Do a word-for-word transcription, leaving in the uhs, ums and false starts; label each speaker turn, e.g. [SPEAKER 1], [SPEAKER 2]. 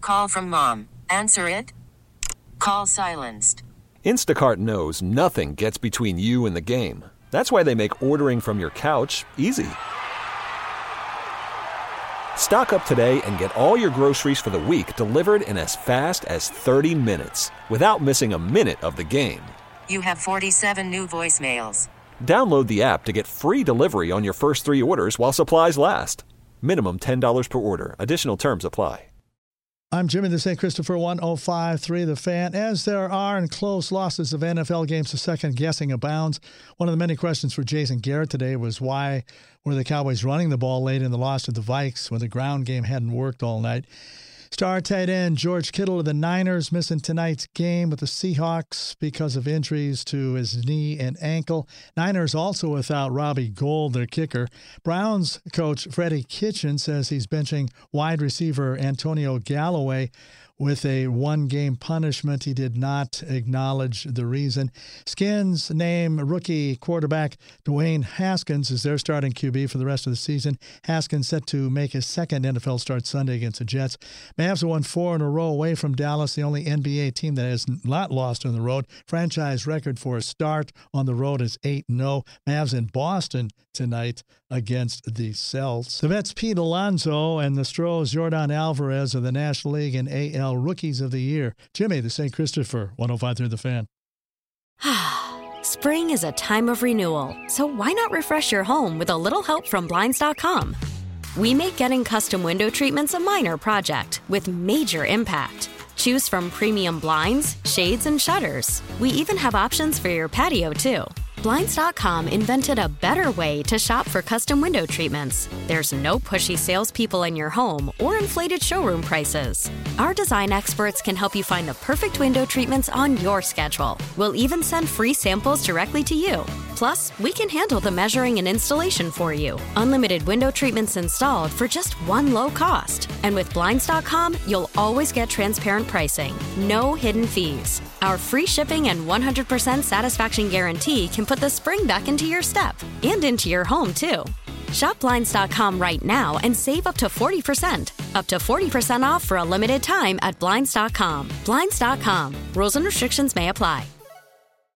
[SPEAKER 1] call from mom. Answer it. Call silenced.
[SPEAKER 2] Instacart knows nothing gets between you and the game. That's why they make ordering from your couch easy. Stock up today and get all your groceries for the week delivered in as fast as thirty minutes without missing a minute of the game.
[SPEAKER 1] You have forty-seven new voicemails.
[SPEAKER 2] Download the app to get free delivery on your first three orders while supplies last. Minimum ten dollars per order. Additional terms apply.
[SPEAKER 3] I'm Jimmy the Saint Christopher, one oh five point three The Fan. As there are in close losses of N F L games, the second guessing abounds. One of the many questions for Jason Garrett today was why were the Cowboys running the ball late in the loss to the Vikes when the ground game hadn't worked all night. Star tight end George Kittle of the Niners missing tonight's game with the Seahawks because of injuries to his knee and ankle. Niners also without Robbie Gould, their kicker. Browns coach Freddie Kitchen says he's benching wide receiver Antonio Galloway with a one-game punishment. He did not acknowledge the reason. Skins name rookie quarterback Dwayne Haskins is their starting Q B for the rest of the season. Haskins set to make his second N F L start Sunday against the Jets. Mavs have won four in a row away from Dallas, the only N B A team that has not lost on the road. Franchise record for a start on the road is eight and oh. Mavs in Boston tonight against the Celtics. The Mets' Pete Alonso and the Stros' Jordan Alvarez are the National League and A L Rookies of the Year. Jimmy, the Saint Christopher, one oh five point three The Fan.
[SPEAKER 4] Spring is a time of renewal, so why not refresh your home with a little help from Blinds dot com? We make getting custom window treatments a minor project with major impact. Choose from premium blinds, shades, and shutters. We even have options for your patio, too. Blinds dot com invented a better way to shop for custom window treatments. There's no pushy salespeople in your home or inflated showroom prices. Our design experts can help you find the perfect window treatments on your schedule. We'll even send free samples directly to you. Plus, we can handle the measuring and installation for you. Unlimited window treatments installed for just one low cost. And with Blinds dot com, you'll always get transparent pricing. No hidden fees. Our free shipping and one hundred percent satisfaction guarantee can put the spring back into your step and into your home, too. Shop Blinds dot com right now and save up to forty percent. Up to forty percent off for a limited time at Blinds dot com. Blinds dot com. Rules and restrictions may apply.